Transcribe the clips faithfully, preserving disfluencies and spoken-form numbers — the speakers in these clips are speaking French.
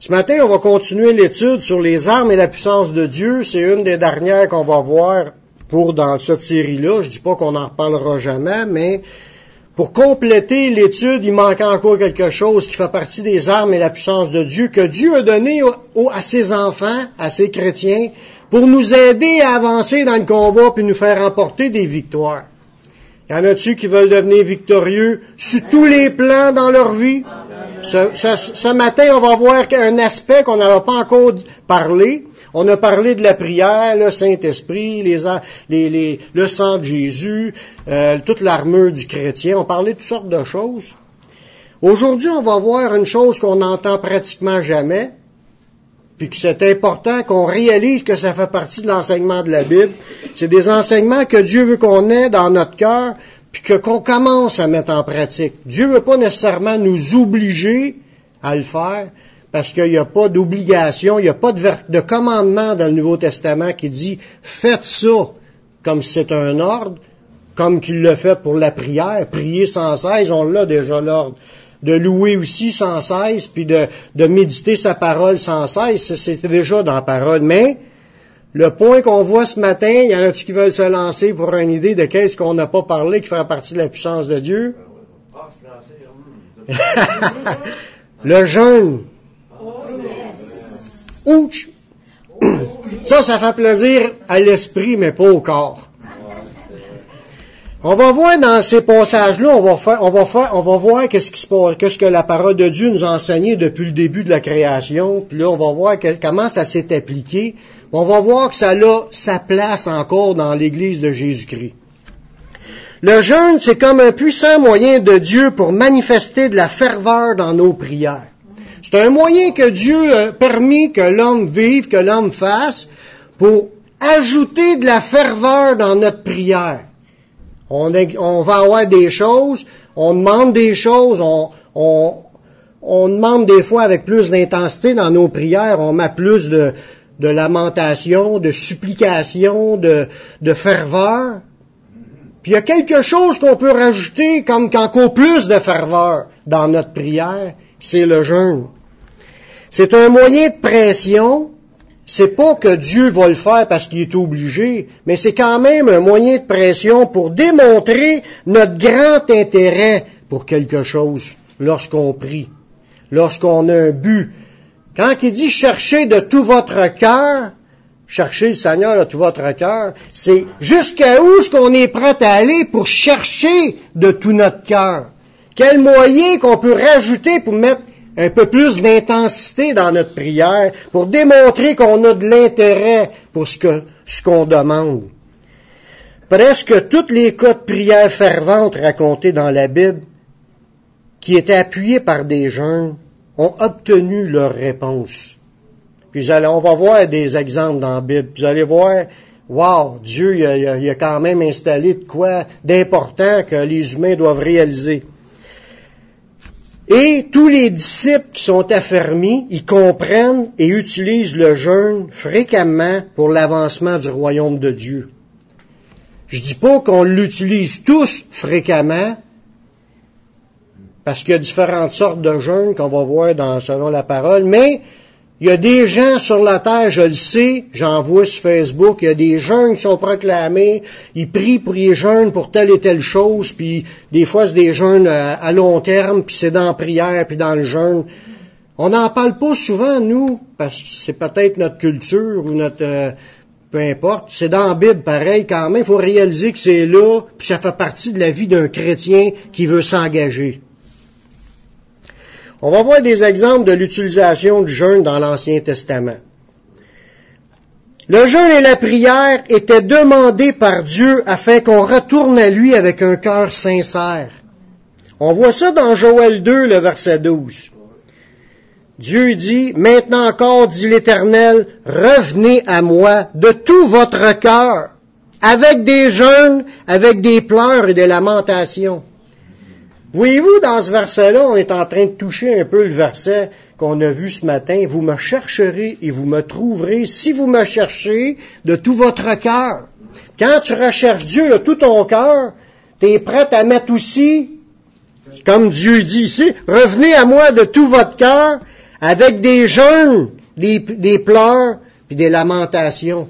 Ce matin, on va continuer l'étude sur les armes et la puissance de Dieu. C'est une des dernières qu'on va voir pour dans cette série-là. Je dis pas qu'on n'en reparlera jamais, mais pour compléter l'étude, il manque encore quelque chose qui fait partie des armes et la puissance de Dieu que Dieu a donné au, au, à ses enfants, à ses chrétiens, pour nous aider à avancer dans le combat puis nous faire remporter des victoires. Y en a-tu qui veulent devenir victorieux sur tous les plans dans leur vie? Ce, ce, ce matin, on va voir un aspect qu'on n'avait pas encore parlé. On a parlé de la prière, le Saint-Esprit, les, les, les, le sang de Jésus, euh, toute l'armure du chrétien. On parlait de toutes sortes de choses. Aujourd'hui, on va voir une chose qu'on n'entend pratiquement jamais, puis que c'est important qu'on réalise que ça fait partie de l'enseignement de la Bible. C'est des enseignements que Dieu veut qu'on ait dans notre cœur, puis que qu'on commence à mettre en pratique. Dieu veut pas nécessairement nous obliger à le faire, parce qu'il n'y a pas d'obligation, il n'y a pas de, ver- de commandement dans le Nouveau Testament qui dit « faites ça » comme si c'est un ordre, comme qu'il l'a fait pour la prière, prier sans cesse, on l'a déjà l'ordre. De louer aussi sans cesse, puis de, de méditer sa parole sans cesse, c'est déjà dans la parole. Mais le point qu'on voit ce matin, il y en a-tu qui veulent se lancer pour une idée de qu'est-ce qu'on n'a pas parlé qui fait partie de la puissance de Dieu? Le jeûne. Ouch! Ça, ça fait plaisir à l'esprit, mais pas au corps. On va voir dans ces passages-là, on va faire, on va faire, on va voir qu'est-ce qui se passe, qu'est-ce que la parole de Dieu nous a enseigné depuis le début de la création. Puis là, on va voir que, comment ça s'est appliqué. On va voir que ça a sa place encore dans l'Église de Jésus-Christ. Le jeûne, c'est comme un puissant moyen de Dieu pour manifester de la ferveur dans nos prières. C'est un moyen que Dieu a permis que l'homme vive, que l'homme fasse, pour ajouter de la ferveur dans notre prière. On, est, on va avoir des choses, on demande des choses, on, on, on demande des fois avec plus d'intensité dans nos prières, on met plus de, de lamentation, de supplication, de, de ferveur. Puis il y a quelque chose qu'on peut rajouter comme qu'encore plus de ferveur dans notre prière, c'est le jeûne. C'est un moyen de pression. C'est pas que Dieu va le faire parce qu'il est obligé, mais c'est quand même un moyen de pression pour démontrer notre grand intérêt pour quelque chose lorsqu'on prie, lorsqu'on a un but. Quand il dit « cherchez de tout votre cœur », cherchez le Seigneur de tout votre cœur, c'est jusqu'à où est-ce qu'on est prêt à aller pour chercher de tout notre cœur. Quel moyen qu'on peut rajouter pour mettre un peu plus d'intensité dans notre prière, pour démontrer qu'on a de l'intérêt pour ce, que, ce qu'on demande. Presque tous les cas de prière fervente racontés dans la Bible, qui étaient appuyés par des jeûnes, ont obtenu leur réponse. Puis vous allez, on va voir des exemples dans la Bible. Puis vous allez voir, wow, Dieu il a, il a, il a quand même installé de quoi d'important que les humains doivent réaliser. Et tous les disciples qui sont affermis, ils comprennent et utilisent le jeûne fréquemment pour l'avancement du royaume de Dieu. Je dis pas qu'on l'utilise tous fréquemment, parce qu'il y a différentes sortes de jeûnes qu'on va voir dans, selon la parole, mais il y a des gens sur la terre, je le sais, j'en vois sur Facebook, il y a des jeûnes qui sont proclamés, ils prient pour les jeûnes pour telle et telle chose, puis des fois c'est des jeûnes à, à long terme, puis c'est dans la prière, puis dans le jeûne. On n'en parle pas souvent, nous, parce que c'est peut-être notre culture ou notre... Euh, peu importe, c'est dans la Bible pareil quand même, il faut réaliser que c'est là, puis ça fait partie de la vie d'un chrétien qui veut s'engager. On va voir des exemples de l'utilisation du jeûne dans l'Ancien Testament. Le jeûne et la prière étaient demandés par Dieu afin qu'on retourne à lui avec un cœur sincère. On voit ça dans Joël deux, le verset douze. Dieu dit, « Maintenant encore, dit l'Éternel, revenez à moi de tout votre cœur, avec des jeûnes, avec des pleurs et des lamentations. » Voyez-vous, dans ce verset-là, on est en train de toucher un peu le verset qu'on a vu ce matin. Vous me chercherez et vous me trouverez si vous me cherchez de tout votre cœur. Quand tu recherches Dieu de tout ton cœur, tu es prêt à mettre aussi, comme Dieu dit ici, revenez à moi de tout votre cœur, avec des jeûnes, des, des pleurs, puis des lamentations.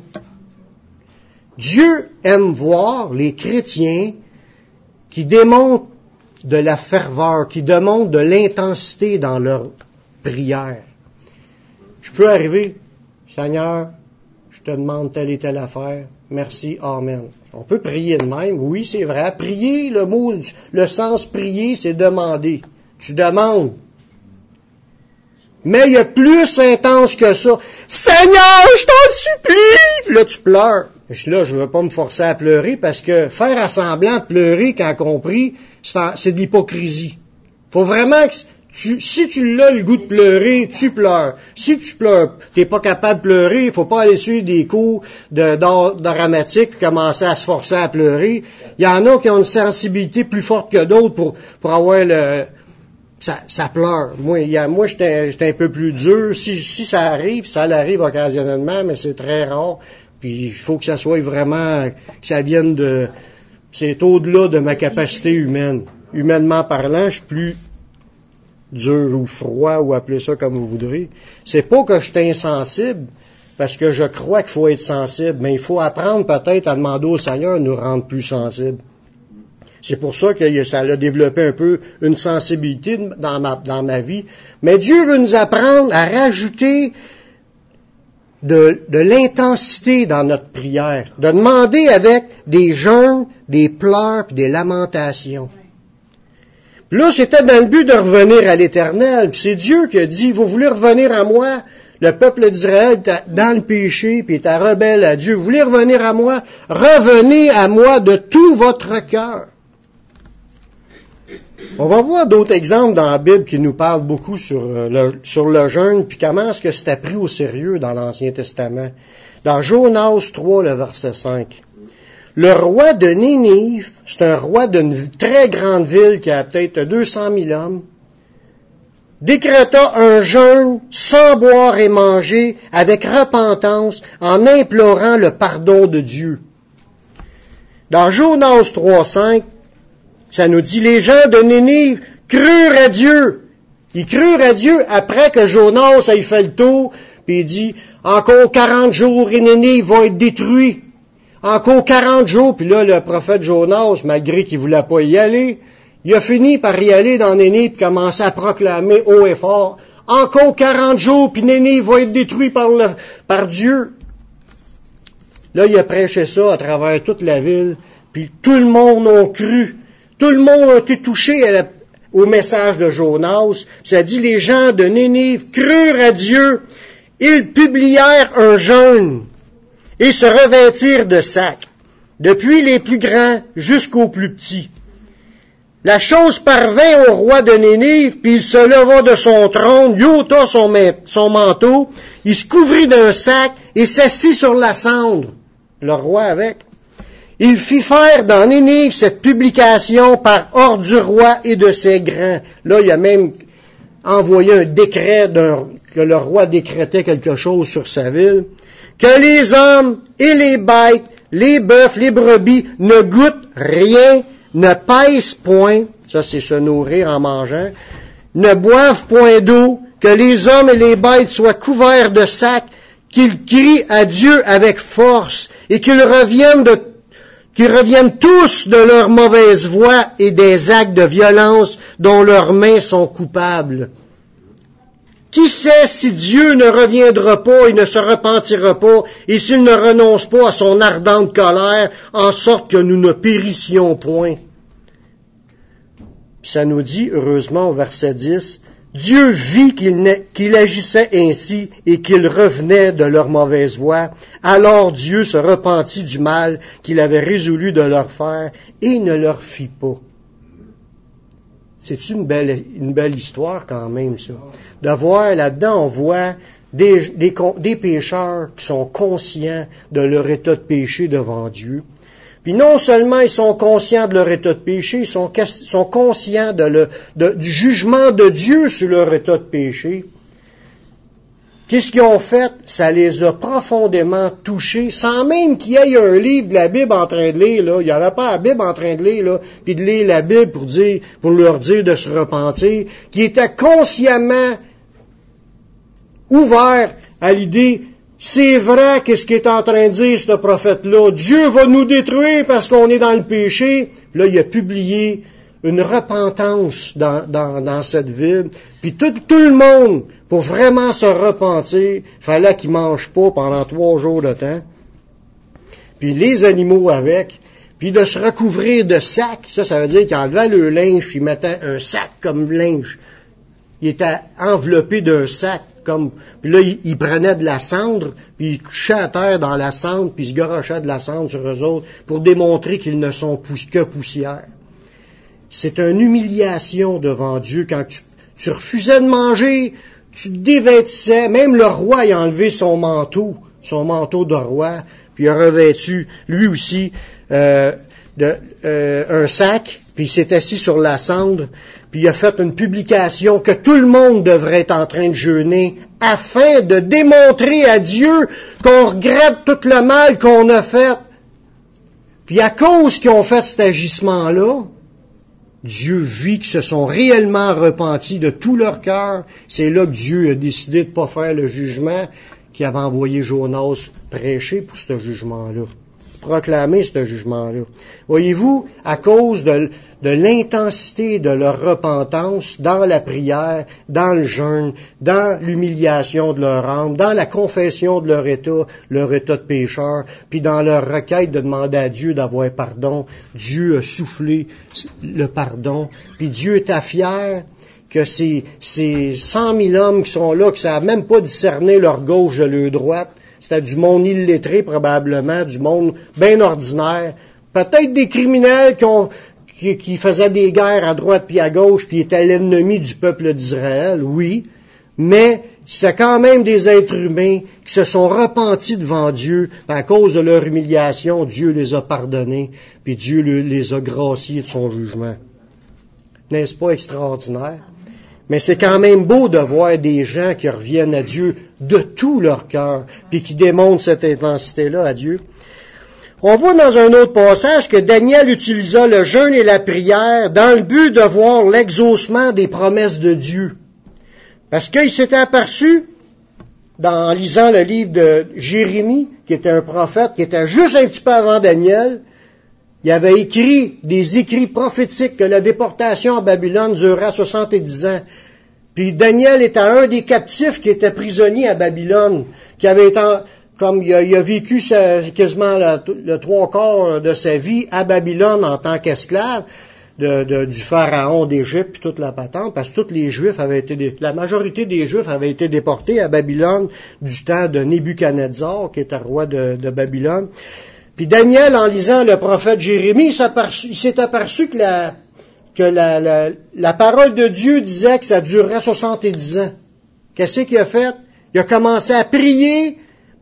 Dieu aime voir les chrétiens qui démontrent de la ferveur, qui démontrent de l'intensité dans leur prière. Je peux arriver, Seigneur, je te demande telle et telle affaire, merci, amen. On peut prier de même, oui, c'est vrai. Prier, le mot, le sens prier, c'est demander. Tu demandes. Mais il y a plus intense que ça. Seigneur, je t'en supplie! Puis là, tu pleures. Là, je ne veux pas me forcer à pleurer parce que faire à semblant de pleurer quand on prie, c'est de l'hypocrisie. Faut vraiment que tu, si tu l'as le goût de pleurer, tu pleures. Si tu pleures, t'es pas capable de pleurer, il faut pas aller suivre des cours de, d'art dramatique et commencer à se forcer à pleurer. Il y en a qui ont une sensibilité plus forte que d'autres pour, pour avoir le, ça, ça pleure. Moi, il y a, moi, j'étais, j'étais un peu plus dur. Si, si ça arrive, ça arrive occasionnellement, mais c'est très rare. Puis il faut que ça soit vraiment, que ça vienne de, c'est au-delà de ma capacité humaine. Humainement parlant, je suis plus dur ou froid, ou appelez ça comme vous voudrez. C'est pas que je suis insensible, parce que je crois qu'il faut être sensible, mais il faut apprendre peut-être à demander au Seigneur de nous rendre plus sensibles. C'est pour ça que ça a développé un peu une sensibilité dans ma, dans ma vie. Mais Dieu veut nous apprendre à rajouter de, de l'intensité dans notre prière, de demander avec des jeûnes, des pleurs, puis des lamentations. Puis là, c'était dans le but de revenir à l'Éternel. Puis c'est Dieu qui a dit, vous voulez revenir à moi? Le peuple d'Israël est dans le péché, puis est rebelle à Dieu. Vous voulez revenir à moi? Revenez à moi de tout votre cœur. On va voir d'autres exemples dans la Bible qui nous parlent beaucoup sur le, sur le jeûne, puis comment est-ce que c'était pris au sérieux dans l'Ancien Testament. Dans Jonas trois, le verset cinq. Le roi de Nénive, c'est un roi d'une très grande ville qui a peut-être deux cent mille hommes, décréta un jeûne sans boire et manger, avec repentance, en implorant le pardon de Dieu. Dans Jonas trois, cinq, ça nous dit, les gens de Nénive crurent à Dieu. Ils crurent à Dieu après que Jonas ait fait le tour, puis il dit, encore quarante jours et Nénive va être détruit. Encore quarante jours, puis là, le prophète Jonas, malgré qu'il voulait pas y aller, il a fini par y aller dans Nénive et commencer à proclamer haut et fort, encore quarante jours, puis Nénive va être détruit par, le, par Dieu. Là, il a prêché ça à travers toute la ville, puis tout le monde a cru. Tout le monde a été touché à la, au message de Jonas. Ça dit, les gens de Nénive crurent à Dieu, ils publièrent un jeûne et se revêtirent de sacs, depuis les plus grands jusqu'aux plus petits. La chose parvint au roi de Nénive, puis il se leva de son trône, il ôta son, son manteau, il se couvrit d'un sac et s'assit sur la cendre, le roi avec. Il fit faire dans Nénive cette publication par ordre du roi et de ses grands. Là, il a même envoyé un décret d'un, que le roi décrétait quelque chose sur sa ville. Que les hommes et les bêtes, les bœufs, les brebis ne goûtent rien, ne pèsent point, ça c'est se nourrir en mangeant, ne boivent point d'eau, que les hommes et les bêtes soient couverts de sacs, qu'ils crient à Dieu avec force et qu'ils reviennent de qu'ils reviennent tous de leur mauvaise voie et des actes de violence dont leurs mains sont coupables. Qui sait si Dieu ne reviendra pas et ne se repentira pas, et s'il ne renonce pas à son ardente colère, en sorte que nous ne périssions point. Puis ça nous dit, heureusement, au verset dix, Dieu vit qu'il, qu'il agissait ainsi et qu'ils revenaient de leur mauvaise voie. Alors Dieu se repentit du mal qu'il avait résolu de leur faire et ne leur fit pas. C'est une belle, une belle histoire quand même, ça. De voir là-dedans, on voit des, des, des pécheurs qui sont conscients de leur état de péché devant Dieu. Puis non seulement ils sont conscients de leur état de péché, ils sont, sont conscients de le, de, du jugement de Dieu sur leur état de péché. Qu'est-ce qu'ils ont fait? Ça les a profondément touchés, sans même qu'il y ait un livre de la Bible en train de lire, là. Il n'y avait pas la Bible en train de lire, là, puis de lire la Bible pour dire, pour leur dire de se repentir, qui étaient consciemment ouvert à l'idée, c'est vrai qu'est-ce qu'il est en train de dire ce prophète-là, Dieu va nous détruire parce qu'on est dans le péché. Là, il a publié une repentance dans, dans, dans cette ville. Puis tout, tout le monde, pour vraiment se repentir, fallait qu'il mange pas pendant trois jours de temps. Puis les animaux avec, puis de se recouvrir de sacs. Ça, ça veut dire qu'ils enlevaient le linge, puis ils mettaient un sac comme linge. Il était enveloppé d'un sac. Comme, puis là, ils, ils prenaient de la cendre, puis ils couchaient à terre dans la cendre, puis ils se garochaient de la cendre sur eux autres pour démontrer qu'ils ne sont pouss- que poussière. C'est une humiliation devant Dieu quand tu, tu refusais de manger, tu te dévêtissais. Même le roi a enlevé son manteau, son manteau de roi, puis il a revêtu, lui aussi, euh, de, euh, un sac, puis il s'est assis sur la cendre, puis il a fait une publication que tout le monde devrait être en train de jeûner afin de démontrer à Dieu qu'on regrette tout le mal qu'on a fait. Puis à cause qu'ils ont fait cet agissement-là, Dieu vit qu'ils se sont réellement repentis de tout leur cœur. C'est là que Dieu a décidé de ne pas faire le jugement qu'il avait envoyé Jonas prêcher pour ce jugement-là. Proclamer ce jugement-là. Voyez-vous, à cause de, de l'intensité de leur repentance dans la prière, dans le jeûne, dans l'humiliation de leur âme, dans la confession de leur état, leur état de pécheur, puis dans leur requête de demander à Dieu d'avoir pardon, Dieu a soufflé le pardon, puis Dieu était fier que ces, ces cent mille hommes qui sont là, qui ne savent même pas discerner leur gauche de leur droite, c'était du monde illettré probablement, du monde bien ordinaire, peut-être des criminels qui, ont, qui, qui faisaient des guerres à droite puis à gauche, puis étaient l'ennemi du peuple d'Israël, oui, mais c'est quand même des êtres humains qui se sont repentis devant Dieu, à cause de leur humiliation, Dieu les a pardonnés, puis Dieu les a graciés de son jugement. N'est-ce pas extraordinaire? Mais c'est quand même beau de voir des gens qui reviennent à Dieu de tout leur cœur, puis qui démontrent cette intensité-là à Dieu. On voit dans un autre passage que Daniel utilisa le jeûne et la prière dans le but de voir l'exaucement des promesses de Dieu. Parce qu'il s'était aperçu, dans, en lisant le livre de Jérémie, qui était un prophète, qui était juste un petit peu avant Daniel, il avait écrit des écrits prophétiques que la déportation à Babylone durait soixante-dix ans. Puis Daniel était un des captifs qui était prisonnier à Babylone, qui avait été, en, comme il a, il a vécu sa, quasiment la, le trois quarts de sa vie à Babylone en tant qu'esclave de, de, du pharaon d'Égypte puis toute la patente, parce que tous les Juifs avaient été, la majorité des Juifs avaient été déportés à Babylone du temps de Nebuchadnezzar, qui était roi de, de Babylone. Puis Daniel, en lisant le prophète Jérémie, il s'est aperçu que, la, que la, la, la parole de Dieu disait que ça durerait soixante-dix ans. Qu'est-ce qu'il a fait? Il a commencé à prier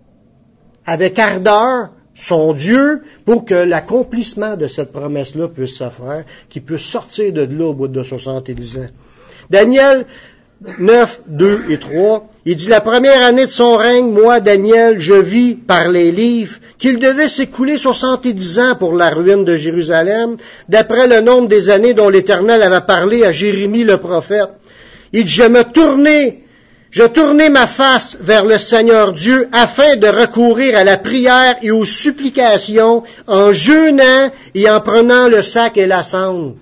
avec ardeur son Dieu pour que l'accomplissement de cette promesse-là puisse se faire, qu'il puisse sortir de là au bout de soixante-dix ans. Daniel neuf, deux et trois, il dit, la première année de son règne, moi, Daniel, je vis par les livres qu'il devait s'écouler soixante-dix ans pour la ruine de Jérusalem, d'après le nombre des années dont l'Éternel avait parlé à Jérémie le prophète. Il dit, je me tournai, je tournai ma face vers le Seigneur Dieu afin de recourir à la prière et aux supplications en jeûnant et en prenant le sac et la cendre.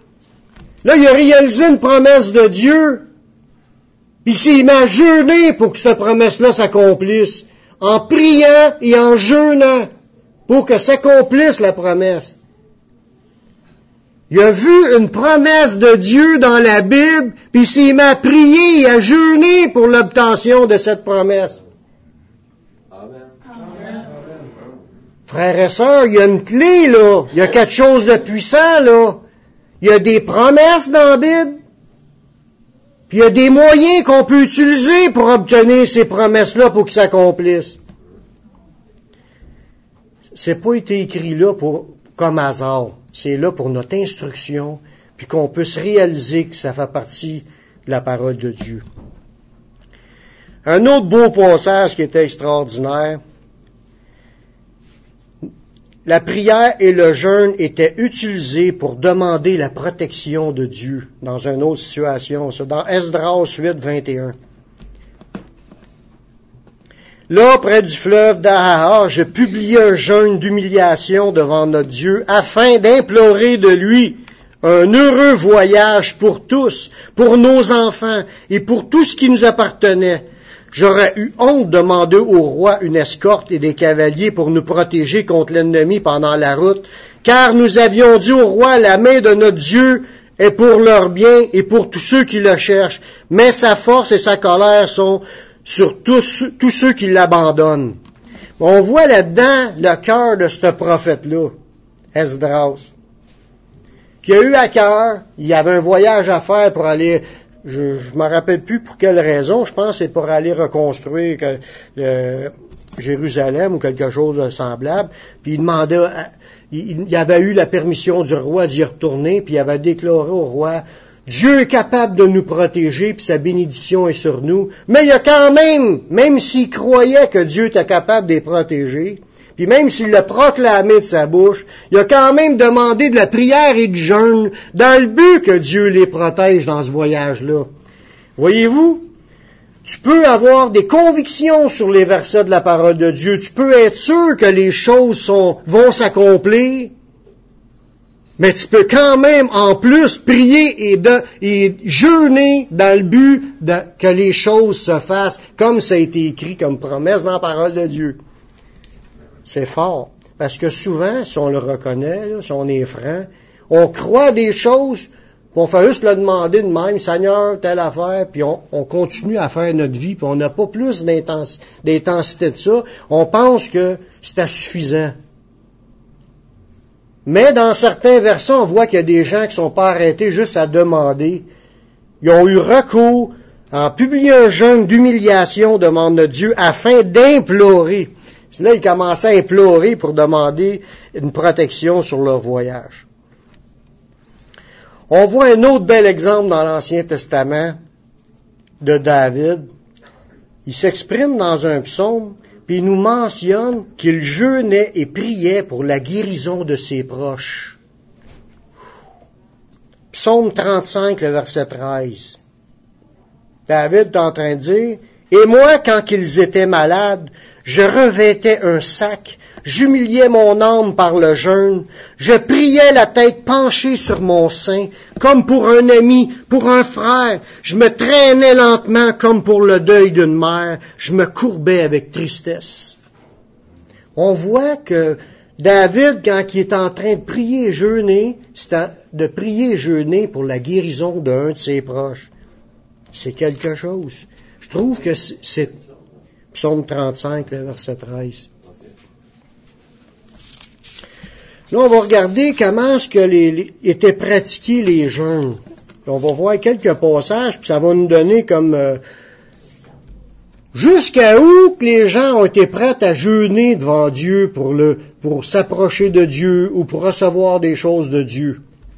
Là, il a réalisé une promesse de Dieu. Puis il m'a jeûné pour que cette promesse-là s'accomplisse, en priant et en jeûnant pour que s'accomplisse la promesse. Il a vu une promesse de Dieu dans la Bible, puis il m'a prié et a jeûné pour l'obtention de cette promesse. Amen. Amen. Frères et sœurs, il y a une clé, là. Il y a quelque chose de puissant, là. Il y a des promesses dans la Bible. Puis il y a des moyens qu'on peut utiliser pour obtenir ces promesses-là pour qu'ils s'accomplissent. C'est pas été écrit là pour, comme hasard. C'est là pour notre instruction, puis qu'on puisse réaliser que ça fait partie de la parole de Dieu. Un autre beau passage qui était extraordinaire. La prière et le jeûne étaient utilisés pour demander la protection de Dieu dans une autre situation. C'est dans Esdras huit, vingt et un. Là, près du fleuve d'Ahaha, je publiai un jeûne d'humiliation devant notre Dieu afin d'implorer de lui un heureux voyage pour tous, pour nos enfants et pour tout ce qui nous appartenait. J'aurais eu honte de demander au roi une escorte et des cavaliers pour nous protéger contre l'ennemi pendant la route, car nous avions dit au roi, la main de notre Dieu est pour leur bien et pour tous ceux qui le cherchent, mais sa force et sa colère sont sur tous, tous ceux qui l'abandonnent. On voit là-dedans le cœur de ce prophète-là, Esdras, qui a eu à cœur, il y avait un voyage à faire pour aller, je ne me rappelle plus pour quelle raison, je pense que c'est pour aller reconstruire que, euh, Jérusalem ou quelque chose de semblable, puis il demandait, il, il avait eu la permission du roi d'y retourner, puis il avait déclaré au roi, Dieu est capable de nous protéger, puis sa bénédiction est sur nous. Mais il a quand même, même s'il croyait que Dieu était capable de les protéger, puis même s'il l'a proclamé de sa bouche, il a quand même demandé de la prière et du jeûne dans le but que Dieu les protège dans ce voyage-là. Voyez-vous, tu peux avoir des convictions sur les versets de la parole de Dieu. Tu peux être sûr que les choses sont, vont s'accomplir. Mais tu peux quand même, en plus, prier et, de, et jeûner dans le but de, que les choses se fassent comme ça a été écrit comme promesse dans la parole de Dieu. C'est fort. Parce que souvent, si on le reconnaît, là, si on est franc, on croit des choses, puis on fait juste le demander de même, Seigneur, telle affaire, puis on, on continue à faire notre vie, puis on n'a pas plus d'intensi- d'intensité de ça. On pense que c'est suffisant. Mais dans certains versets, on voit qu'il y a des gens qui ne sont pas arrêtés juste à demander. Ils ont eu recours en publiant un jeûne d'humiliation devant notre Dieu afin d'implorer. C'est là qu'ils commençaient à implorer pour demander une protection sur leur voyage. On voit un autre bel exemple dans l'Ancien Testament de David. Il s'exprime dans un psaume, puis il nous mentionne qu'il jeûnait et priait pour la guérison de ses proches. Psaume trente-cinq, le verset treize. David est en train de dire, « Et moi, quand ils étaient malades, je revêtais un sac, j'humiliais mon âme par le jeûne, je priais la tête penchée sur mon sein, comme pour un ami, pour un frère, je me traînais lentement comme pour le deuil d'une mère, je me courbais avec tristesse. » On voit que David, quand il est en train de prier et jeûner, c'est de prier et jeûner pour la guérison d'un de ses proches. C'est quelque chose. Je trouve que c'est Psaume trente-cinq, le verset treize. Là, on va regarder comment est-ce que les, les, étaient pratiqués les jeûnes. On va voir quelques passages, puis ça va nous donner comme euh, jusqu'à où que les gens ont été prêts à jeûner devant Dieu pour le pour s'approcher de Dieu ou pour recevoir des choses de Dieu.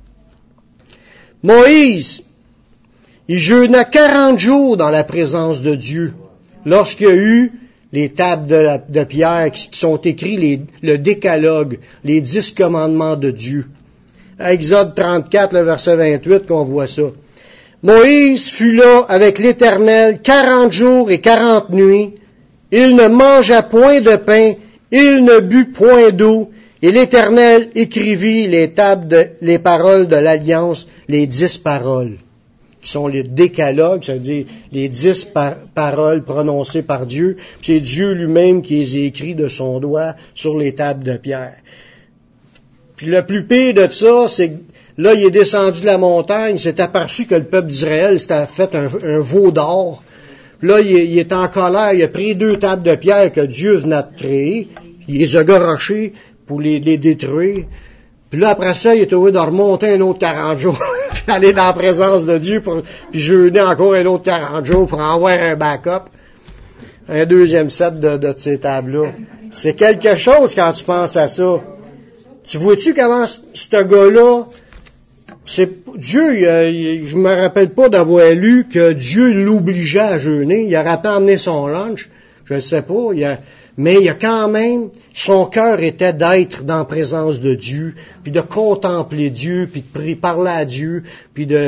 Moïse, il jeûna quarante jours dans la présence de Dieu. Lorsqu'il y a eu les tables de, la, de pierre qui, qui sont écrits, les, le décalogue, les dix commandements de Dieu. À Exode trente-quatre, le verset vingt-huit, qu'on voit ça. Moïse fut là avec l'Éternel quarante jours et quarante nuits. Il ne mangea point de pain, il ne but point d'eau, et l'Éternel écrivit les tables, de, les paroles de l'Alliance, les dix paroles. Qui sont les décalogues, ça veut dire les dix par- paroles prononcées par Dieu. C'est Dieu lui-même qui les a écrits de son doigt sur les tables de pierre. Puis le plus pire de ça, c'est que là, il est descendu de la montagne, il s'est aperçu que le peuple d'Israël s'était fait un, un veau d'or. Puis là, il, il est en colère, il a pris deux tables de pierre que Dieu venait de créer, il les a garochées pour les, les détruire. Puis là, après ça, il est obligé de remonter un autre quarante jours, puis aller dans la présence de Dieu, pour, puis jeûner encore un autre quarante jours pour avoir un backup, un deuxième set de, de ces tables-là. C'est quelque chose quand tu penses à ça. Tu vois-tu comment ce gars-là, c'est Dieu, il, il, je me rappelle pas d'avoir lu que Dieu l'obligeait à jeûner. Il aurait pas emmené son lunch, je ne sais pas, il a, mais il y a quand même, son cœur était d'être dans la présence de Dieu, puis de contempler Dieu, puis de prier, parler à Dieu, puis de,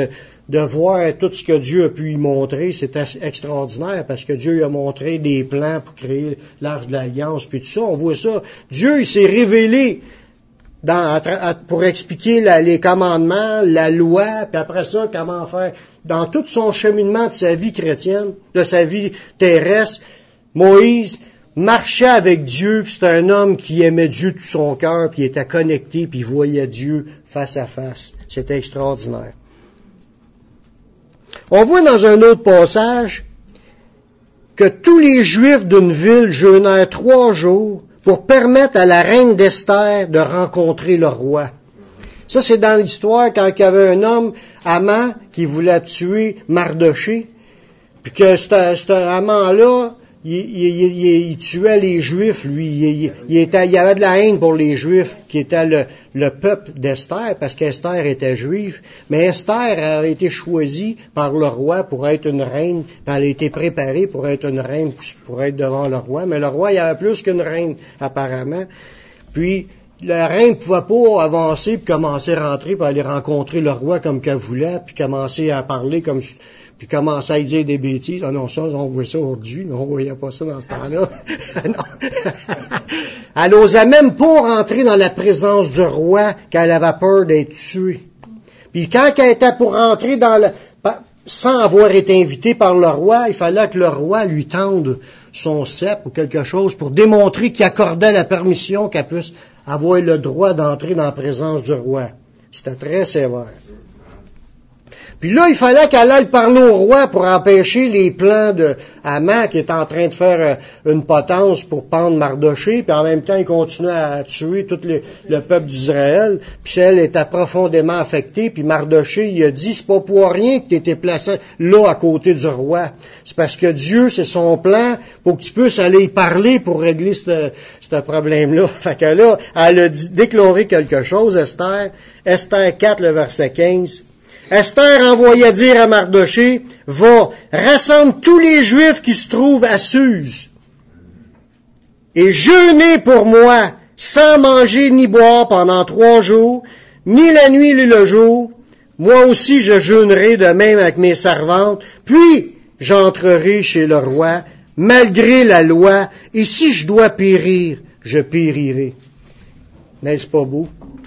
de voir tout ce que Dieu a pu y montrer, c'est extraordinaire, parce que Dieu a montré des plans pour créer l'Arche de l'Alliance, puis tout ça, on voit ça. Dieu, il s'est révélé dans, pour expliquer la, les commandements, la loi, puis après ça, comment faire. Dans tout son cheminement de sa vie chrétienne, de sa vie terrestre, Moïse marchait avec Dieu, puis c'était un homme qui aimait Dieu de tout son cœur, puis il était connecté, puis il voyait Dieu face à face. C'était extraordinaire. On voit dans un autre passage que tous les Juifs d'une ville jeûnèrent trois jours pour permettre à la reine d'Esther de rencontrer le roi. Ça, c'est dans l'histoire quand il y avait un homme, Haman, qui voulait tuer Mardoché, puis que cet Haman-là, il, il, il, il tuait les Juifs, lui. Il, il, était, il y avait de la haine pour les Juifs, qui étaient le, le peuple d'Esther, parce qu'Esther était juive. Mais Esther a été choisie par le roi pour être une reine, puis elle a été préparée pour être une reine, pour être devant le roi. Mais le roi, il y avait plus qu'une reine, apparemment. Puis, la reine ne pouvait pas avancer, puis commencer à rentrer, puis aller rencontrer le roi comme qu'elle voulait, puis commencer à parler comme... puis commencer à dire des bêtises. Ah non, ça, on voit ça aujourd'hui. Non, on voyait pas ça dans ce temps-là. Non. Elle n'osait même pas rentrer dans la présence du roi quand elle avait peur d'être tuée. Puis quand elle était pour rentrer dans le... sans avoir été invitée par le roi, il fallait que le roi lui tende son sceptre ou quelque chose pour démontrer qu'il accordait la permission qu'elle puisse avoir le droit d'entrer dans la présence du roi. C'était très sévère. Puis là, il fallait qu'elle aille parler au roi pour empêcher les plans de Haman qui est en train de faire une potence pour pendre Mardoché, puis en même temps, il continuait à tuer tout les, le peuple d'Israël. Puis elle était profondément affectée, puis Mardoché, il a dit, c'est pas pour rien que tu étais placé là à côté du roi. C'est parce que Dieu, c'est son plan pour que tu puisses aller y parler pour régler ce, ce problème-là. Fait que là, elle a dit, déclaré quelque chose, Esther. Esther quatre, le verset quinze. Esther envoya dire à Mardoché, « Va, rassemble tous les Juifs qui se trouvent à Suse, et jeûnez pour moi, sans manger ni boire pendant trois jours, ni la nuit ni le jour. Moi aussi je jeûnerai de même avec mes servantes, puis j'entrerai chez le roi, malgré la loi, et si je dois périr, je périrai. » N'est-ce pas beau?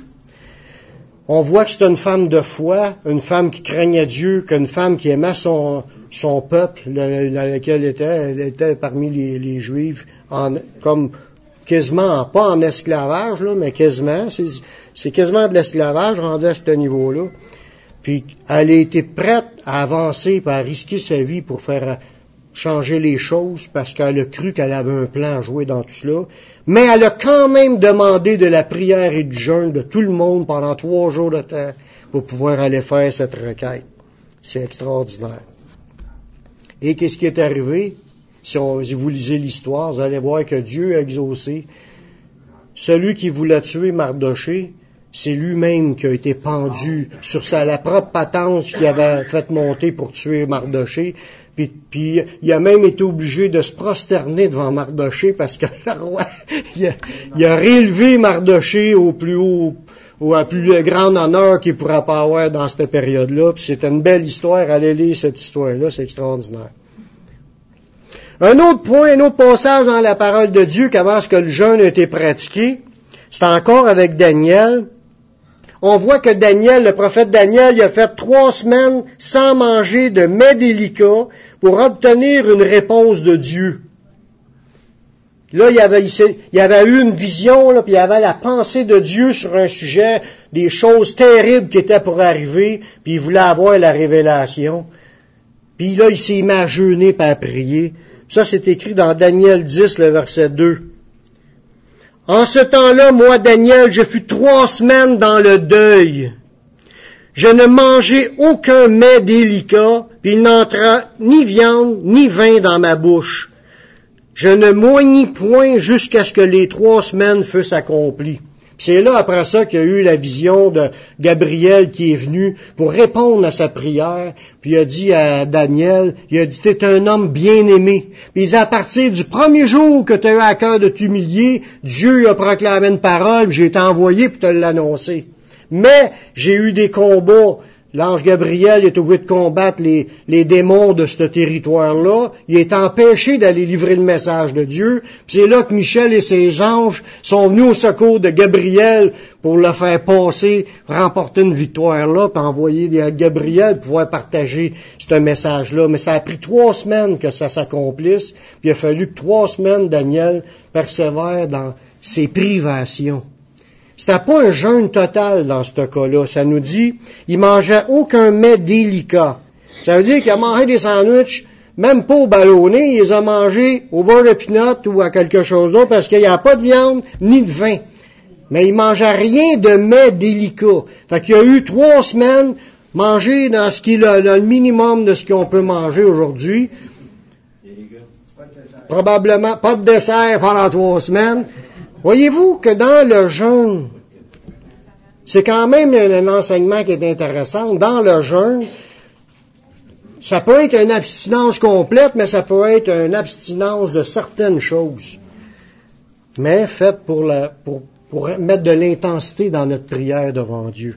On voit que c'est une femme de foi, une femme qui craignait Dieu, qu'une femme qui aimait son, son peuple, dans lequel elle était, elle était parmi les, les Juifs, en, comme quasiment, pas en esclavage, là, mais quasiment, c'est, c'est quasiment de l'esclavage rendu à ce niveau-là. Puis elle a été prête à avancer, et à risquer sa vie pour faire changer les choses, parce qu'elle a cru qu'elle avait un plan à jouer dans tout cela. Mais elle a quand même demandé de la prière et du jeûne de tout le monde pendant trois jours de temps pour pouvoir aller faire cette requête. C'est extraordinaire. Et qu'est-ce qui est arrivé? Si, on, si vous lisez l'histoire, vous allez voir que Dieu a exaucé. Celui qui voulait tuer Mardoché, c'est lui-même qui a été pendu sur sa, la propre patente qu'il avait fait monter pour tuer Mardoché. Puis, puis il a même été obligé de se prosterner devant Mardoché parce que le roi, il a, il a réélevé Mardoché au plus haut, au à plus grand honneur qu'il pourrait pas avoir dans cette période-là. Puis c'est une belle histoire. Allez lire cette histoire-là, c'est extraordinaire. Un autre point, un autre passage dans la parole de Dieu qu'avant ce que le jeûne a été pratiqué, c'est encore avec Daniel. On voit que Daniel, le prophète Daniel, il a fait trois semaines sans manger de mets délicats pour obtenir une réponse de Dieu. Là, il y avait, il y avait eu une vision, là, puis il y avait la pensée de Dieu sur un sujet, des choses terribles qui étaient pour arriver, puis il voulait avoir la révélation. Puis là, il s'est mis à jeûner et à prier. Ça, c'est écrit dans Daniel dix, le verset deux. En ce temps-là, moi, Daniel, je fus trois semaines dans le deuil. Je ne mangeai aucun mets délicat, puis il n'entra ni viande, ni vin dans ma bouche. Je ne moignis point jusqu'à ce que les trois semaines fussent accomplies. C'est là, après ça, qu'il y a eu la vision de Gabriel qui est venu pour répondre à sa prière. Puis il a dit à Daniel, il a dit, t'es un homme bien-aimé. Puis il dit, à partir du premier jour que tu as eu à cœur de t'humilier, Dieu a proclamé une parole, j'ai été envoyé pour te l'annoncer. Mais j'ai eu des combats l'ange Gabriel est obligé de combattre les, les démons de ce territoire-là. Il est empêché d'aller livrer le message de Dieu. Puis c'est là que Michel et ses anges sont venus au secours de Gabriel pour le faire passer, remporter une victoire là, puis envoyer Gabriel pouvoir partager ce message-là. Mais ça a pris trois semaines que ça s'accomplisse. Puis il a fallu que trois semaines, Daniel persévère dans ses privations. C'était pas un jeûne total dans ce cas-là. Ça nous dit, il mangeait aucun mets délicat. Ça veut dire qu'il a mangé des sandwichs, même pas au ballonné, il les a mangés au beurre de pinot ou à quelque chose d'autre parce qu'il n'y a pas de viande ni de vin. Mais il mangeait rien de mets délicat. Fait qu'il y a eu trois semaines manger dans ce qui est le, le minimum de ce qu'on peut manger aujourd'hui. Probablement pas de dessert pendant trois semaines. Voyez-vous que dans le jeûne, c'est quand même un enseignement qui est intéressant. Dans le jeûne, ça peut être une abstinence complète, mais ça peut être une abstinence de certaines choses. Mais faite pour, la, pour, pour mettre de l'intensité dans notre prière devant Dieu.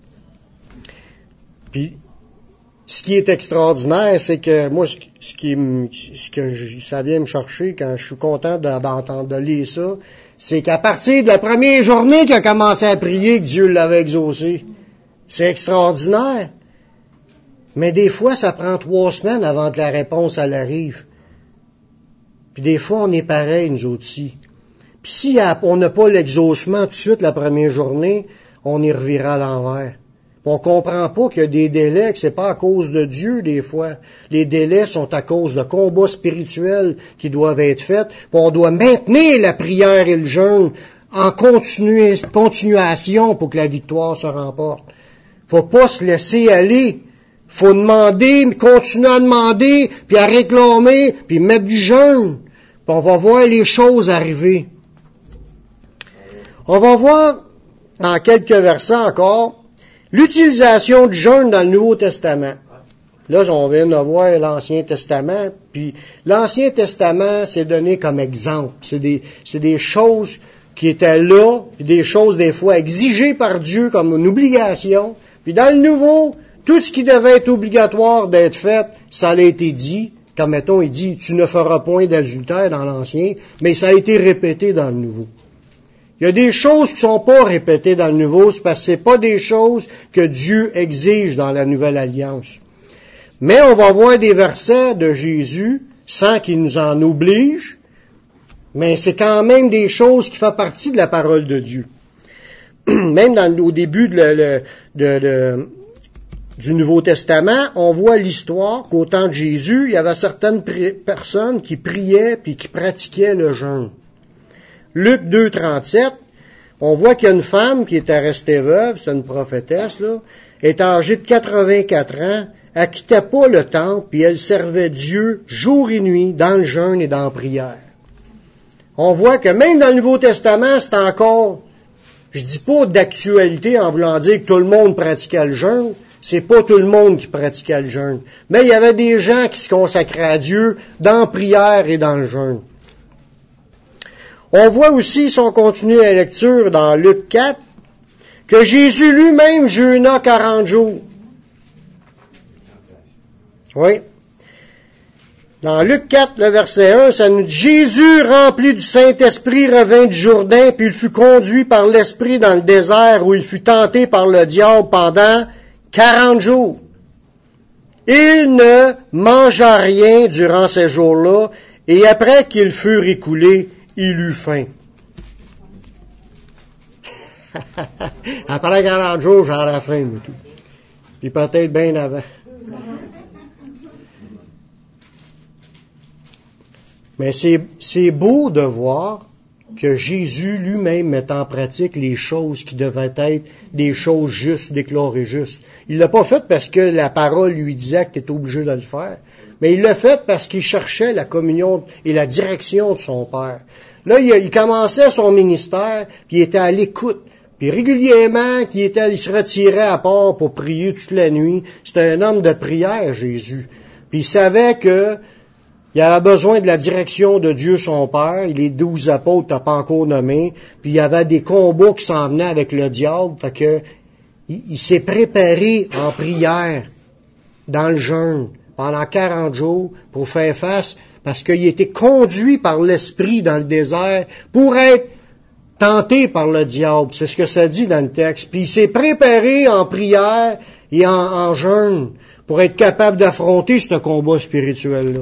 Puis, ce qui est extraordinaire, c'est que moi, ce, ce qui, ce que je, ça vient me chercher quand je suis content d'entendre de lire ça, c'est qu'à partir de la première journée qu'il a commencé à prier, que Dieu l'avait exaucé. C'est extraordinaire. Mais des fois, ça prend trois semaines avant que la réponse elle arrive. Puis des fois, on est pareil, nous autres aussi. Puis si on n'a pas l'exaucement tout de suite la première journée, on y revira à l'envers. On comprend pas qu'il y a des délais, que c'est pas à cause de Dieu, des fois. Les délais sont à cause de combats spirituels qui doivent être faits. Puis on doit maintenir la prière et le jeûne en continu, continuation pour que la victoire se remporte. Faut pas se laisser aller. Faut demander, continuer à demander, puis à réclamer, puis mettre du jeûne. Puis on va voir les choses arriver. On va voir, dans quelques versets encore, l'utilisation du jeûne dans le Nouveau Testament. Là, on vient de voir l'Ancien Testament, puis l'Ancien Testament, c'est donné comme exemple. C'est des, c'est des choses qui étaient là, puis des choses des fois exigées par Dieu comme une obligation. Puis dans le Nouveau, tout ce qui devait être obligatoire d'être fait, ça a été dit. Comme mettons, il dit, tu ne feras point d'adultère dans l'Ancien, mais ça a été répété dans le Nouveau. Il y a des choses qui ne sont pas répétées dans le Nouveau, c'est parce que ce n'est pas des choses que Dieu exige dans la Nouvelle Alliance. Mais on va voir des versets de Jésus, sans qu'il nous en oblige, mais c'est quand même des choses qui font partie de la parole de Dieu. Même dans, au début de, le, de, de, du Nouveau Testament, on voit l'histoire qu'au temps de Jésus, il y avait certaines pri- personnes qui priaient puis qui pratiquaient le jeûne. Luc deux, trente-sept, on voit qu'il y a une femme qui était restée veuve, c'est une prophétesse, là, est âgée de quatre-vingt-quatre ans, elle quittait pas le temple, puis elle servait Dieu jour et nuit, dans le jeûne et dans la prière. On voit que même dans le Nouveau Testament, c'est encore, je dis pas d'actualité en voulant dire que tout le monde pratiquait le jeûne, c'est pas tout le monde qui pratiquait le jeûne, mais il y avait des gens qui se consacraient à Dieu dans la prière et dans le jeûne. On voit aussi, si on continue la lecture dans Luc quatre, que Jésus lui-même jeûna quarante jours. Oui. Dans Luc quatre, le verset un, ça nous dit, Jésus, rempli du Saint-Esprit, revint du Jourdain, puis il fut conduit par l'Esprit dans le désert, où il fut tenté par le diable pendant quarante jours. Il ne mangea rien durant ces jours-là, et après qu'ils furent écoulés, il eut faim. Après quarante jours, j'aurais la faim, mais tout. Puis peut-être bien avant. Mais c'est, c'est beau de voir que Jésus lui-même met en pratique les choses qui devaient être des choses justes, déclarées justes. Il l'a pas fait parce que la parole lui disait que tu étais obligé de le faire. Mais il l'a fait parce qu'il cherchait la communion et la direction de son Père. Là, il, il commençait son ministère, puis il était à l'écoute. Puis régulièrement, il, était, il se retirait à part pour prier toute la nuit. C'était un homme de prière, Jésus. Puis il savait que il avait besoin de la direction de Dieu son Père. Les douze apôtres n'étaient pas encore nommés. Puis il y avait des combats qui s'en venaient avec le diable. Fait que il, il s'est préparé en prière dans le jeûne pendant quarante jours pour faire face, parce qu'il était conduit par l'Esprit dans le désert pour être tenté par le diable. C'est ce que ça dit dans le texte. Puis il s'est préparé en prière et en, en jeûne pour être capable d'affronter ce combat spirituel-là.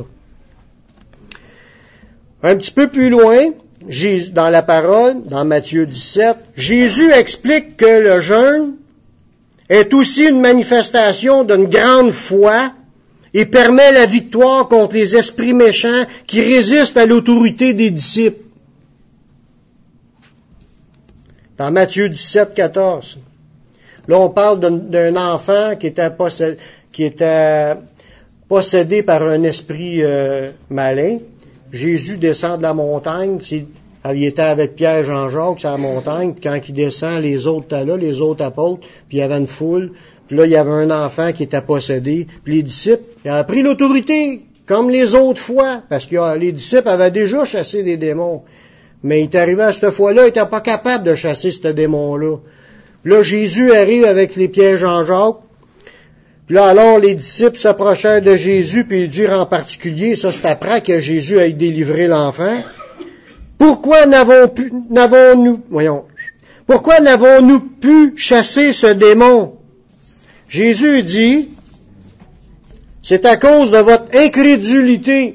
Un petit peu plus loin, Jésus, dans la parole, dans Matthieu dix-sept, Jésus explique que le jeûne est aussi une manifestation d'une grande foi et permet la victoire contre les esprits méchants qui résistent à l'autorité des disciples. Dans Matthieu dix-sept, quatorze. Là, on parle d'un, d'un enfant qui était, possédé, qui était possédé par un esprit euh, malin. Jésus descend de la montagne. Il était avec Pierre, Jean-Jacques sur la montagne. Puis quand il descend, les autres étaient là, les autres apôtres. Puis il y avait une foule. Puis là, il y avait un enfant qui était possédé. Puis les disciples, ils avaient pris l'autorité, comme les autres fois. Parce que les disciples avaient déjà chassé des démons. Mais il est arrivé à cette fois-là, il n'était pas capable de chasser ce démon-là. Puis là, Jésus arrive avec les Pierre Jean-Jacques. Puis là, alors, les disciples s'approchèrent de Jésus, puis ils dirent en particulier, ça c'est après que Jésus ait délivré l'enfant, pourquoi n'avons pu, n'avons-nous, voyons, pourquoi n'avons-nous pu chasser ce démon? Jésus dit, c'est à cause de votre incrédulité.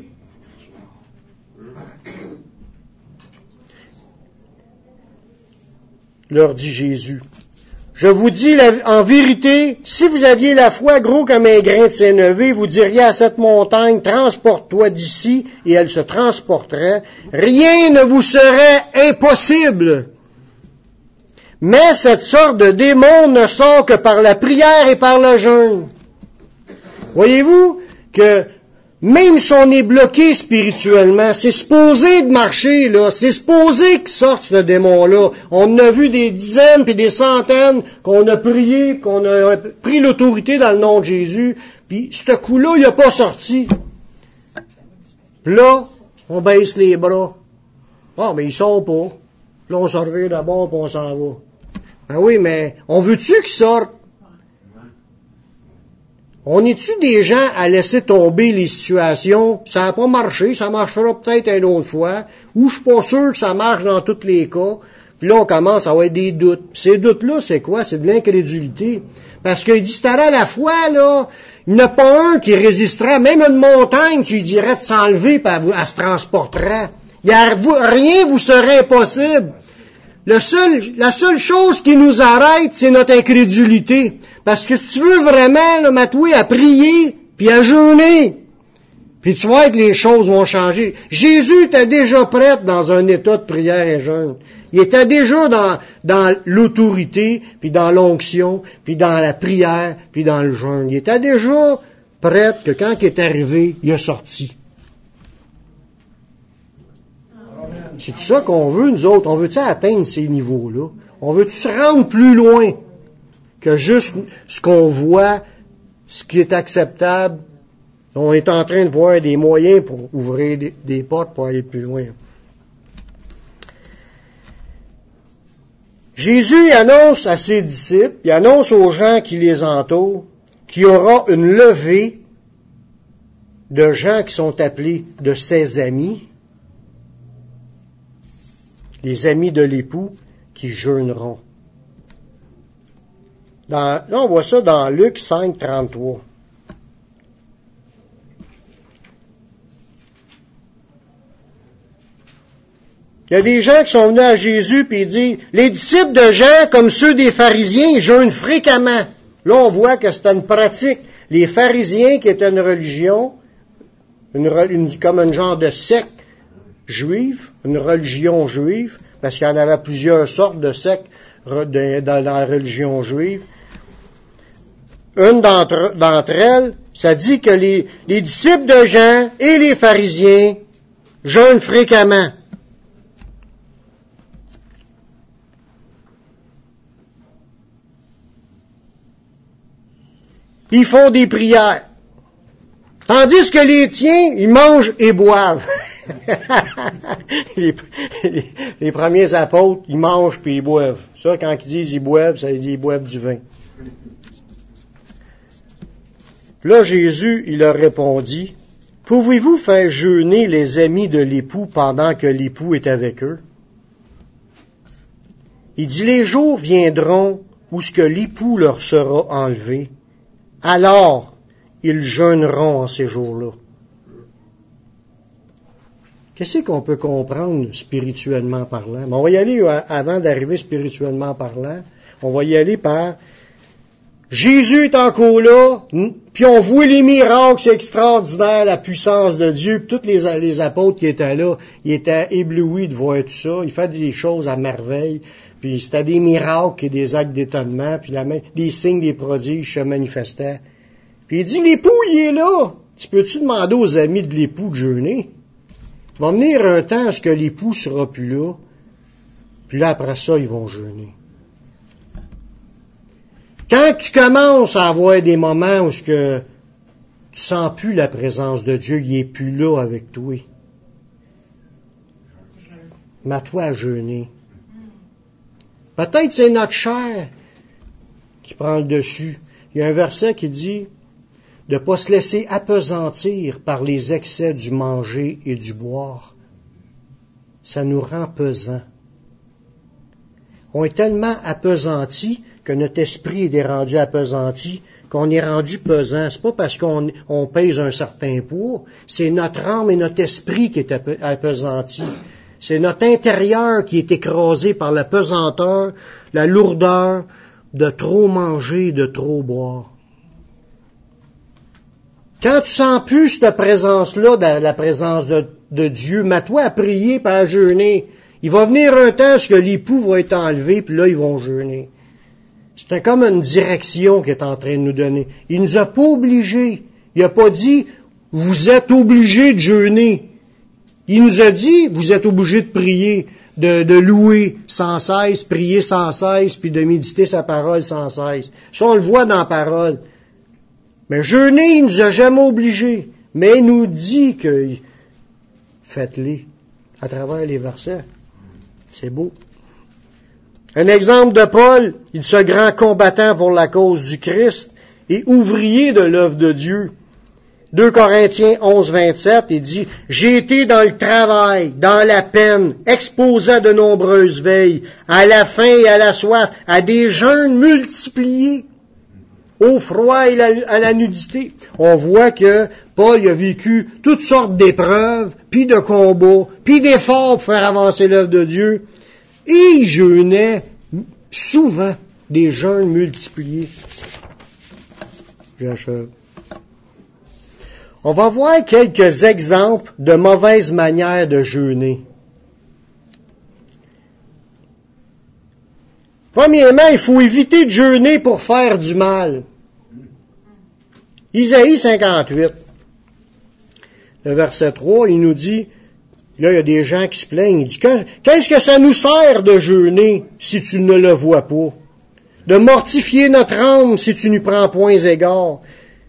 Leur dit Jésus. Je vous dis la, en vérité, si vous aviez la foi gros comme un grain de sénévé, vous diriez à cette montagne, transporte-toi d'ici, et elle se transporterait. Rien ne vous serait impossible. Mais cette sorte de démon ne sort que par la prière et par le jeûne. Voyez-vous que même si on est bloqué spirituellement, c'est supposé de marcher, là. C'est supposé qu'il sorte ce démon-là. On a vu des dizaines puis des centaines qu'on a prié, qu'on a pris l'autorité dans le nom de Jésus, puis ce coup-là, il n'a pas sorti. Puis là, on baisse les bras. Ah, mais il sort pas. Là, on s'en revient d'abord puis on s'en va. Ben oui, mais on veut-tu qu'il sorte? On est-tu des gens à laisser tomber les situations? Ça n'a pas marché, ça marchera peut-être une autre fois, ou je suis pas sûr que ça marche dans tous les cas. Puis là, on commence à avoir des doutes. Ces doutes-là, c'est quoi? C'est de l'incrédulité. Parce qu'il dit, si t'aurais la foi, là, il n'y en a pas un qui résistera. Même une montagne, tu lui dirais de s'enlever, puis elle, elle se transporterait. Il y a, rien vous serait impossible. Le seul, la seule chose qui nous arrête, c'est notre incrédulité. Parce que si tu veux vraiment, là, Matoué, à prier, puis à jeûner, puis tu vois que les choses vont changer. Jésus était déjà prêt dans un état de prière et jeûne. Il était déjà dans, dans l'autorité, puis dans l'onction, puis dans la prière, puis dans le jeûne. Il était déjà prêt que quand il est arrivé, il a sorti. C'est tout ça qu'on veut, nous autres. On veut-tu atteindre ces niveaux-là? On veut-tu se rendre plus loin que juste ce qu'on voit, ce qui est acceptable? On est en train de voir des moyens pour ouvrir des, des portes pour aller plus loin. Jésus annonce à ses disciples, il annonce aux gens qui les entourent, qu'il y aura une levée de gens qui sont appelés de ses amis, les amis de l'époux qui jeûneront. Dans, là, on voit ça dans Luc cinq, trente-trois. Il y a des gens qui sont venus à Jésus puis ils disent, les disciples de Jean, comme ceux des pharisiens, jeûnent fréquemment. Là, on voit que c'était une pratique. Les pharisiens, qui étaient une religion, une, une, comme un genre de secte juive, une religion juive, parce qu'il y en avait plusieurs sortes de sectes dans la religion juive. Une d'entre, d'entre elles, ça dit que les, les disciples de Jean et les pharisiens jeûnent fréquemment. Ils font des prières. Tandis que les tiens, ils mangent et boivent. les, les, les premiers apôtres, ils mangent puis ils boivent. Ça, quand ils disent ils boivent, ça veut dire ils boivent du vin. Là, Jésus, il leur répondit, « Pouvez-vous faire jeûner les amis de l'époux pendant que l'époux est avec eux? » Il dit, « Les jours viendront où ce que l'époux leur sera enlevé. Alors, ils jeûneront en ces jours-là. » Qu'est-ce qu'on peut comprendre spirituellement parlant? Mais on va y aller, avant d'arriver spirituellement parlant, on va y aller par Jésus est encore là, puis on voit les miracles, c'est extraordinaire, la puissance de Dieu, puis tous les, les apôtres qui étaient là, ils étaient éblouis de voir tout ça, il fait des choses à merveille, puis c'était des miracles et des actes d'étonnement, puis la main, des signes, des prodiges se manifestaient. Puis il dit, l'époux, il est là, tu peux-tu demander aux amis de l'époux de jeûner? Il va venir un temps où ce que l'époux sera plus là, puis là, après ça, ils vont jeûner. Quand tu commences à avoir des moments où ce que tu sens plus la présence de Dieu, il est plus là avec toi, mets-toi à jeûner. Peut-être c'est notre chair qui prend le dessus. Il y a un verset qui dit de ne pas se laisser appesantir par les excès du manger et du boire. Ça nous rend pesants. On est tellement appesantis que notre esprit est rendu appesanti, qu'on est rendu pesant. C'est pas parce qu'on on pèse un certain poids, c'est notre âme et notre esprit qui est appesanti. C'est notre intérieur qui est écrasé par la pesanteur, la lourdeur de trop manger, de trop boire. Quand tu sens plus cette présence-là, de la présence de, de Dieu, mets-toi à prier par à jeûner. Il va venir un temps où l'époux va être enlevé, puis là, ils vont jeûner. C'est comme une direction qu'il est en train de nous donner. Il nous a pas obligés. Il n'a pas dit, vous êtes obligés de jeûner. Il nous a dit, vous êtes obligés de prier, de, de louer sans cesse, prier sans cesse, puis de méditer sa parole sans cesse. Ça, on le voit dans la parole. Mais jeûner, il nous a jamais obligés. Mais il nous dit que faites-les à travers les versets. C'est beau. Un exemple de Paul, il se grand combattant pour la cause du Christ et ouvrier de l'œuvre de Dieu. deux Corinthiens onze, vingt-sept, il dit, « J'ai été dans le travail, dans la peine, exposé à de nombreuses veilles, à la faim et à la soif, à des jeûnes multipliés, au froid et à la nudité. » On voit que Paul a vécu toutes sortes d'épreuves, puis de combats, puis d'efforts pour faire avancer l'œuvre de Dieu. Et il jeûnait souvent des jeûnes multipliés. J'achève. On va voir quelques exemples de mauvaises manières de jeûner. Premièrement, il faut éviter de jeûner pour faire du mal. Isaïe cinquante-huit, le verset trois, il nous dit, là, il y a des gens qui se plaignent. Il dit, qu'est-ce que ça nous sert de jeûner si tu ne le vois pas? De mortifier notre âme si tu n'y prends point égard.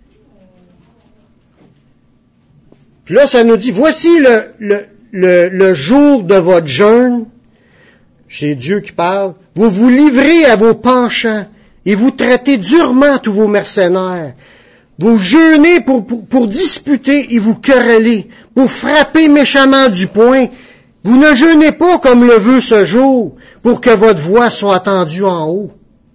Puis là, ça nous dit, voici le, le, le, le jour de votre jeûne. C'est Dieu qui parle. Vous vous livrez à vos penchants et vous traitez durement tous vos mercenaires. Vous jeûnez pour, pour, pour disputer et vous querellez, pour frapper méchamment du poing. Vous ne jeûnez pas comme le veut ce jour, pour que votre voix soit entendue en haut.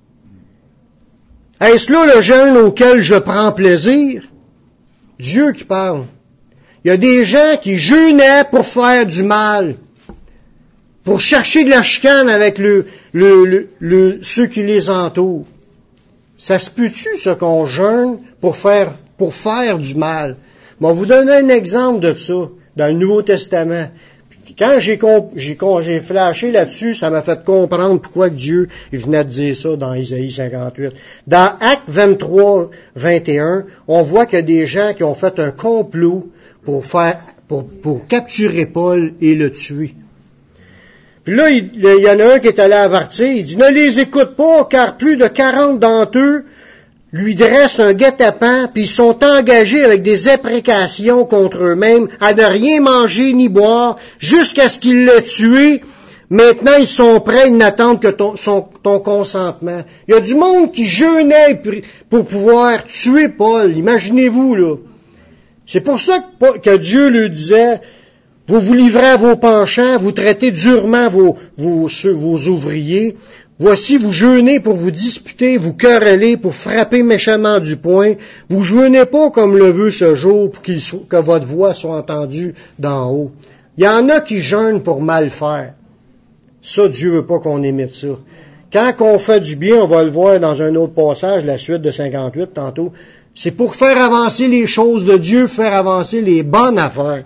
Est-ce là le jeûne auquel je prends plaisir? Dieu qui parle. Il y a des gens qui jeûnaient pour faire du mal, pour chercher de la chicane avec le, le, le, le, ceux qui les entourent. Ça se peut-tu, ce qu'on jeûne pour faire, pour faire du mal? Je vais vous donner un exemple de ça dans le Nouveau Testament. Quand j'ai, j'ai, j'ai flashé là-dessus, ça m'a fait comprendre pourquoi Dieu il venait de dire ça dans Isaïe cinquante-huit. Dans Actes vingt-trois, vingt et un, on voit qu'il y a des gens qui ont fait un complot pour faire, pour, pour capturer Paul et le tuer. Puis là, il, il y en a un qui est allé avertir, il dit, ne les écoute pas, car plus de quarante d'entre eux lui dressent un guet-apens, puis ils sont engagés avec des imprécations contre eux-mêmes, à ne rien manger ni boire, jusqu'à ce qu'ils l'aient tué, Maintenant, ils sont prêts, ils n'attendent que ton, son, ton consentement. Il y a du monde qui jeûnait pour pouvoir tuer Paul. Imaginez-vous, là. C'est pour ça que, que Dieu lui disait, vous vous livrez à vos penchants, vous traitez durement vos, vos, vos ouvriers. Voici, vous jeûnez pour vous disputer, vous quereller, pour frapper méchamment du poing. Vous jeûnez pas comme le veut ce jour pour qu'il soit, que votre voix soit entendue d'en haut. Il y en a qui jeûnent pour mal faire. Ça, Dieu veut pas qu'on imite ça. Quand on fait du bien, on va le voir dans un autre passage, la suite de cinquante-huit tantôt, c'est pour faire avancer les choses de Dieu, faire avancer les bonnes affaires.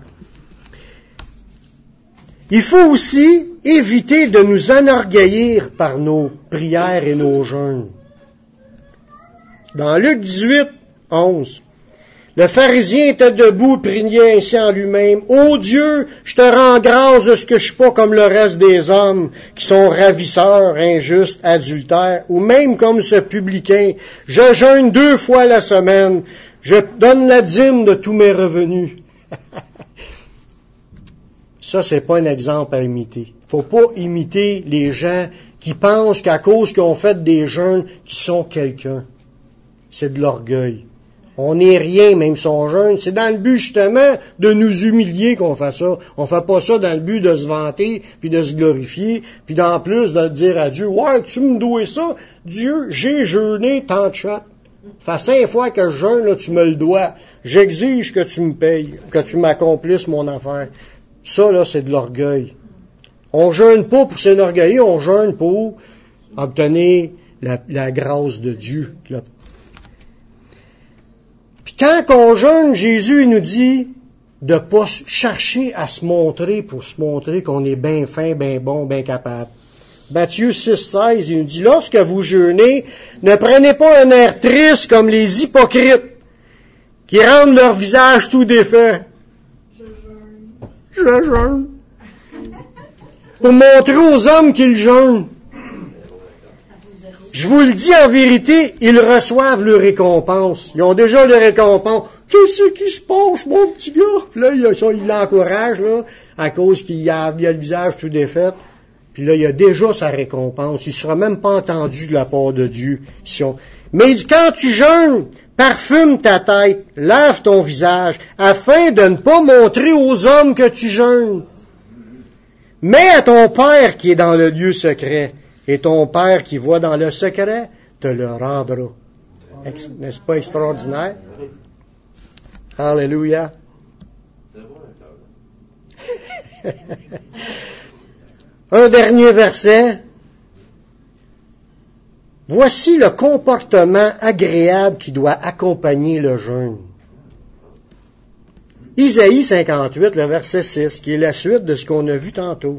Il faut aussi éviter de nous enorgueillir par nos prières et nos jeûnes. Dans Luc dix-huit, onze, le pharisien était debout, priait ainsi en lui-même. « Ô Dieu, je te rends grâce de ce que je suis pas comme le reste des hommes, qui sont ravisseurs, injustes, adultères, ou même comme ce publicain. Je jeûne deux fois la semaine. Je donne la dîme de tous mes revenus. » Ça, c'est pas un exemple à imiter. Faut pas imiter les gens qui pensent qu'à cause qu'ils ont fait des jeûnes, qu'ils sont quelqu'un. C'est de l'orgueil. On n'est rien, même si on jeûne. C'est dans le but, justement, de nous humilier qu'on fait ça. On fait pas ça dans le but de se vanter, puis de se glorifier, puis d'en plus de dire à Dieu, « Ouais, tu me dois ça. Dieu, j'ai jeûné tant de choses. Ça fait cinq fois que je jeûne, là, tu me le dois. J'exige que tu me payes, que tu m'accomplisses mon affaire. » Ça, là, c'est de l'orgueil. On jeûne pas pour s'enorgueillir, on jeûne pour obtenir la, la grâce de Dieu. Là. Puis quand on jeûne, Jésus il nous dit de pas chercher à se montrer pour se montrer qu'on est bien fin, bien bon, bien capable. Matthieu six, seize, il nous dit, lorsque vous jeûnez, ne prenez pas un air triste comme les hypocrites qui rendent leur visage tout défait. Je jeûne. Pour montrer aux hommes qu'ils jeûnent. Je vous le dis en vérité, ils reçoivent leur récompense. Ils ont déjà leur récompense. Qu'est-ce qui se passe, mon petit gars? Puis là, il l'encourage, là, à cause qu'il a, il a le visage tout défait. Puis là, il a déjà sa récompense. Il ne sera même pas entendu de la part de Dieu. Mais il dit, quand tu jeûnes, parfume ta tête, lave ton visage, afin de ne pas montrer aux hommes que tu jeûnes. Mais à ton Père qui est dans le lieu secret, et ton Père qui voit dans le secret, te le rendra. Ex- n'est-ce pas extraordinaire? Alléluia. Un dernier verset. Voici le comportement agréable qui doit accompagner le jeûne. Isaïe cinquante-huit, le verset six, qui est la suite de ce qu'on a vu tantôt.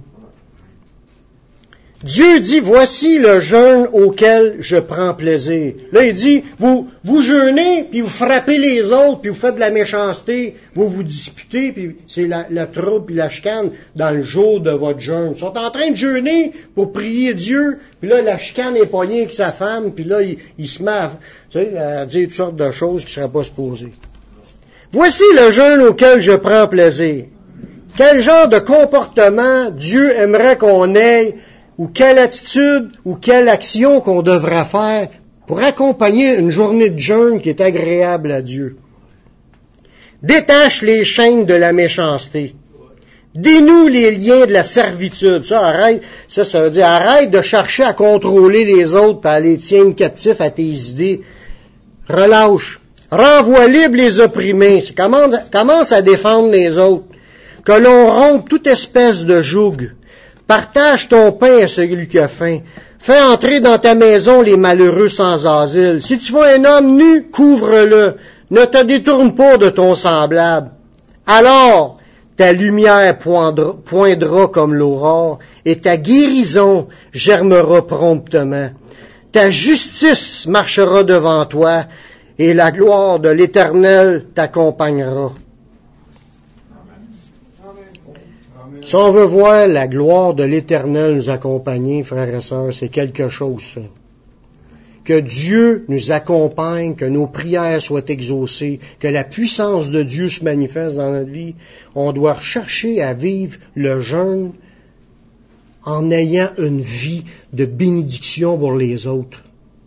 Dieu dit, voici le jeûne auquel je prends plaisir. Là, il dit, vous, vous jeûnez, puis vous frappez les autres, puis vous faites de la méchanceté, vous vous disputez, puis c'est la, la trouble, puis la chicane dans le jour de votre jeûne. Ils sont en train de jeûner pour prier Dieu, puis là, la chicane est poignée avec sa femme, puis là, il, il se met à, tu sais, à dire toutes sortes de choses qui ne seraient pas supposées. Voici le jeûne auquel je prends plaisir. Quel genre de comportement Dieu aimerait qu'on ait, ou quelle attitude, ou quelle action qu'on devrait faire pour accompagner une journée de jeûne qui est agréable à Dieu. Détache les chaînes de la méchanceté. Dénoue les liens de la servitude. Ça, arrête, ça, ça veut dire, arrête de chercher à contrôler les autres et à les tiendre captifs à tes idées. Relâche. Renvoie libre les opprimés. Commence, commence à défendre les autres. Que l'on rompe toute espèce de joug. Partage ton pain à celui qui a faim. Fais entrer dans ta maison les malheureux sans asile. Si tu vois un homme nu, couvre-le. Ne te détourne pas de ton semblable. Alors, ta lumière poindra, poindra comme l'aurore, et ta guérison germera promptement. Ta justice marchera devant toi, et la gloire de l'Éternel t'accompagnera. Si on veut voir la gloire de l'Éternel nous accompagner, frères et sœurs, c'est quelque chose, ça. Que Dieu nous accompagne, que nos prières soient exaucées, que la puissance de Dieu se manifeste dans notre vie. On doit chercher à vivre le jeûne en ayant une vie de bénédiction pour les autres.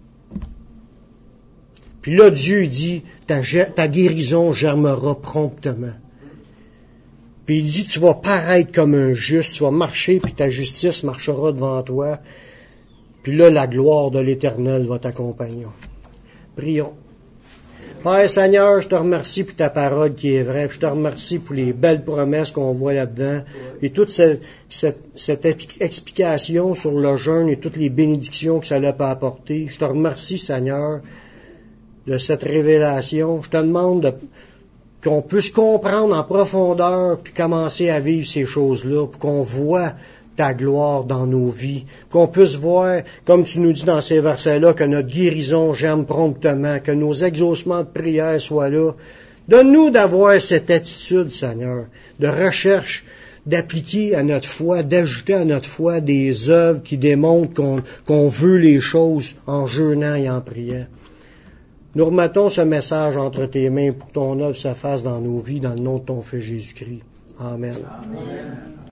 Puis là, Dieu dit, ta, ta guérison germera promptement. Puis il dit, tu vas paraître comme un juste, tu vas marcher, puis ta justice marchera devant toi. Puis là, la gloire de l'Éternel va t'accompagner. Prions. Père Seigneur, je te remercie pour ta parole qui est vraie. Je te remercie pour les belles promesses qu'on voit là-dedans. Et toute cette, cette, cette explication sur le jeûne et toutes les bénédictions que ça l'a pas apporté. Je te remercie, Seigneur, de cette révélation. Je te demande de, qu'on puisse comprendre en profondeur puis commencer à vivre ces choses-là, pour qu'on voit ta gloire dans nos vies, qu'on puisse voir, comme tu nous dis dans ces versets-là, que notre guérison germe promptement, que nos exaucements de prière soient là. Donne-nous d'avoir cette attitude, Seigneur, de recherche, d'appliquer à notre foi, d'ajouter à notre foi des œuvres qui démontrent qu'on, qu'on veut les choses en jeûnant et en priant. Nous remettons ce message entre tes mains pour que ton œuvre se fasse dans nos vies, dans le nom de ton Fils Jésus-Christ. Amen. Amen.